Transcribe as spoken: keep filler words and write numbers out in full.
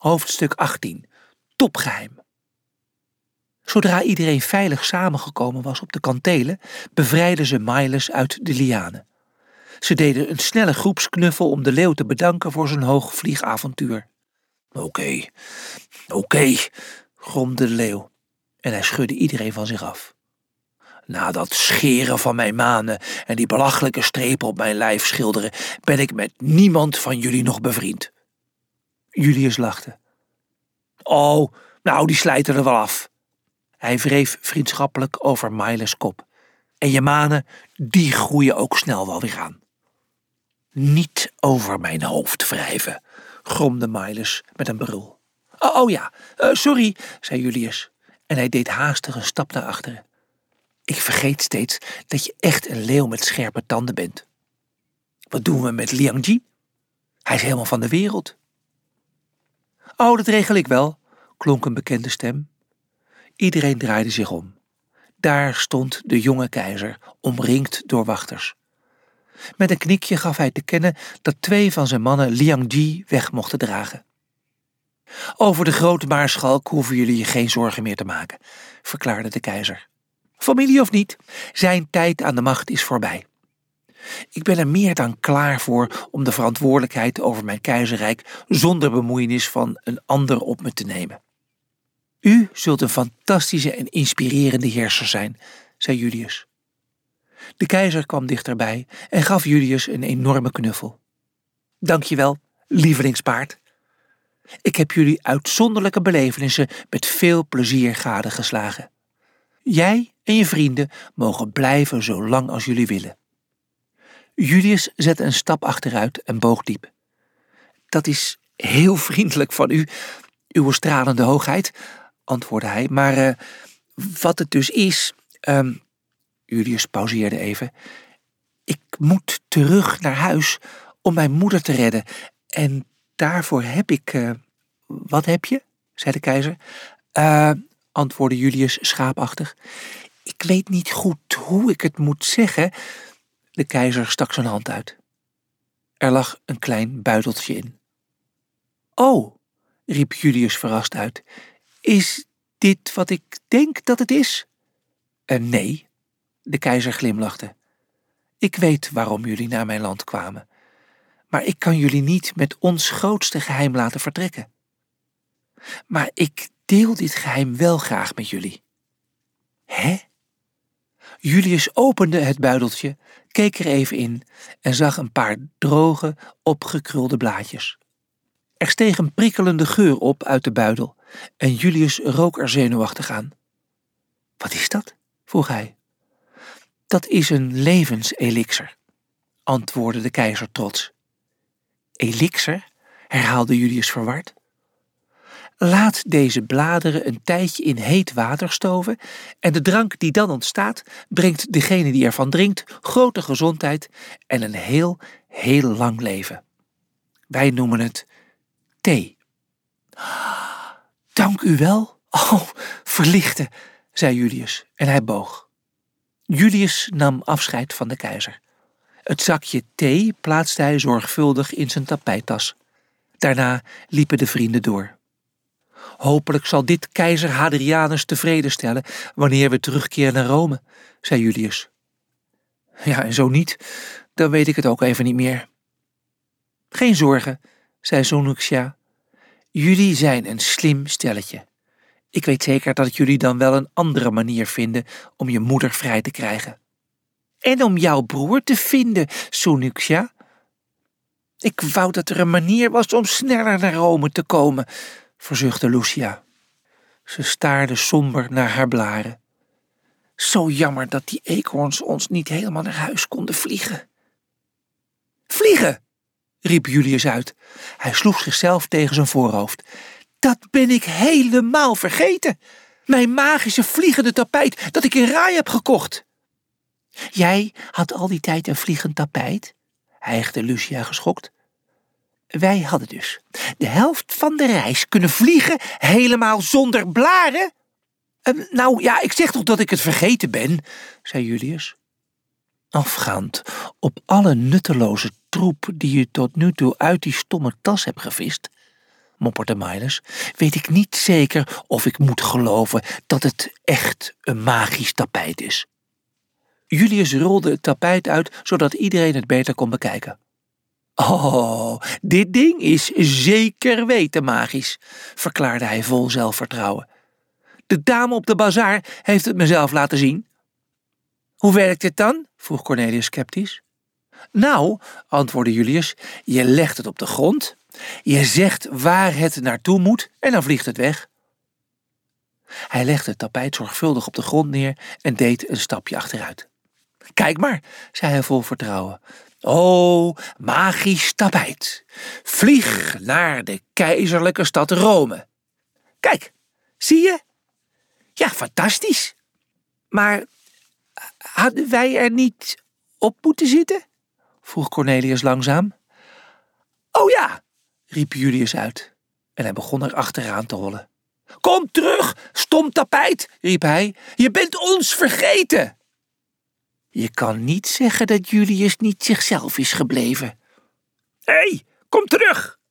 Hoofdstuk achttien. Topgeheim. Zodra iedereen veilig samengekomen was op de kantelen, bevrijdden ze Miles uit de lianen. Ze deden een snelle groepsknuffel om de leeuw te bedanken voor zijn hoogvliegavontuur. Oké, okay, oké, okay, gromde de leeuw en hij schudde iedereen van zich af. Na dat scheren van mijn manen en die belachelijke strepen op mijn lijf schilderen, ben ik met niemand van jullie nog bevriend. Julius lachte. Oh, nou die slijten er wel af. Hij wreef vriendschappelijk over Miles' kop. En je manen, die groeien ook snel wel weer aan. Niet over mijn hoofd wrijven, gromde Miles met een brul. Oh, oh ja, uh, sorry, zei Julius. En hij deed haastig een stap naar achteren. Ik vergeet steeds dat je echt een leeuw met scherpe tanden bent. Wat doen we met Liang Ji? Hij is helemaal van de wereld. Oh, dat regel ik wel, klonk een bekende stem. Iedereen draaide zich om. Daar stond de jonge keizer, omringd door wachters. Met een knikje gaf hij te kennen dat twee van zijn mannen Liang Ji weg mochten dragen. Over de grote maarschalk hoeven jullie je geen zorgen meer te maken, verklaarde de keizer. Familie of niet, zijn tijd aan de macht is voorbij. Ik ben er meer dan klaar voor om de verantwoordelijkheid over mijn keizerrijk zonder bemoeienis van een ander op me te nemen. U zult een fantastische en inspirerende heerser zijn, zei Julius. De keizer kwam dichterbij en gaf Julius een enorme knuffel. Dank je wel, lievelingspaard. Ik heb jullie uitzonderlijke belevenissen met veel plezier gadegeslagen. Jij en je vrienden mogen blijven zo lang als jullie willen. Julius zette een stap achteruit en boog diep. Dat is heel vriendelijk van u, uw stralende hoogheid, antwoordde hij, maar uh, wat het dus is... Um, Julius pauzeerde even. Ik moet terug naar huis om mijn moeder te redden en daarvoor heb ik... Uh, wat heb je? Zei de keizer. Uh, antwoordde Julius schaapachtig. Ik weet niet goed hoe ik het moet zeggen. De keizer stak zijn hand uit. Er lag een klein buideltje in. Oh, riep Julius verrast uit. Is dit wat ik denk dat het is? Uh, nee, de keizer glimlachte. Ik weet waarom jullie naar mijn land kwamen. Maar ik kan jullie niet met ons grootste geheim laten vertrekken. Maar ik deel dit geheim wel graag met jullie. Hè? Julius opende het buideltje, keek er even in en zag een paar droge, opgekrulde blaadjes. Er steeg een prikkelende geur op uit de buidel en Julius rook er zenuwachtig aan. Wat is dat? Vroeg hij. Dat is een levenselixer, antwoordde de keizer trots. Elixer? Herhaalde Julius verward. Laat deze bladeren een tijdje in heet water stoven en de drank die dan ontstaat brengt degene die ervan drinkt grote gezondheid en een heel, heel lang leven. Wij noemen het thee. Dank u wel. Oh, verlichten, zei Julius en hij boog. Julius nam afscheid van de keizer. Het zakje thee plaatste hij zorgvuldig in zijn tapijttas. Daarna liepen de vrienden door. Hopelijk zal dit keizer Hadrianus tevreden stellen wanneer we terugkeren naar Rome, zei Julius. Ja, en zo niet, dan weet ik het ook even niet meer. Geen zorgen, zei Sonuxia. Jullie zijn een slim stelletje. Ik weet zeker dat jullie dan wel een andere manier vinden om je moeder vrij te krijgen. En om jouw broer te vinden, Sonuxia. Ik wou dat er een manier was om sneller naar Rome te komen, verzuchtte Lucia. Ze staarde somber naar haar blaren. Zo jammer dat die eekhoorns ons niet helemaal naar huis konden vliegen. Vliegen! Riep Julius uit. Hij sloeg zichzelf tegen zijn voorhoofd. Dat ben ik helemaal vergeten. Mijn magische vliegende tapijt dat ik in Rai heb gekocht. Jij had al die tijd een vliegend tapijt? Hijgde Lucia geschokt. Wij hadden dus de helft van de reis kunnen vliegen helemaal zonder blaren? Uh, nou ja, ik zeg toch dat ik het vergeten ben, zei Julius. Afgaand op alle nutteloze troep die je tot nu toe uit die stomme tas hebt gevist, mopperde Miles, weet ik niet zeker of ik moet geloven dat het echt een magisch tapijt is. Julius rolde het tapijt uit, zodat iedereen het beter kon bekijken. Oh, dit ding is zeker weten magisch, verklaarde hij vol zelfvertrouwen. De dame op de bazaar heeft het mezelf laten zien. Hoe werkt het dan? Vroeg Cornelius sceptisch. Nou, antwoordde Julius, je legt het op de grond, je zegt waar het naartoe moet en dan vliegt het weg. Hij legde het tapijt zorgvuldig op de grond neer en deed een stapje achteruit. Kijk maar, zei hij vol vertrouwen. O, magisch tapijt, vlieg naar de keizerlijke stad Rome. Kijk, zie je? Ja, fantastisch. Maar hadden wij er niet op moeten zitten? Vroeg Cornelius langzaam. Oh ja, riep Julius uit en hij begon er achteraan te hollen. Kom terug, stom tapijt, riep hij, je bent ons vergeten. Je kan niet zeggen dat Julius niet zichzelf is gebleven. Hé, hey, kom terug,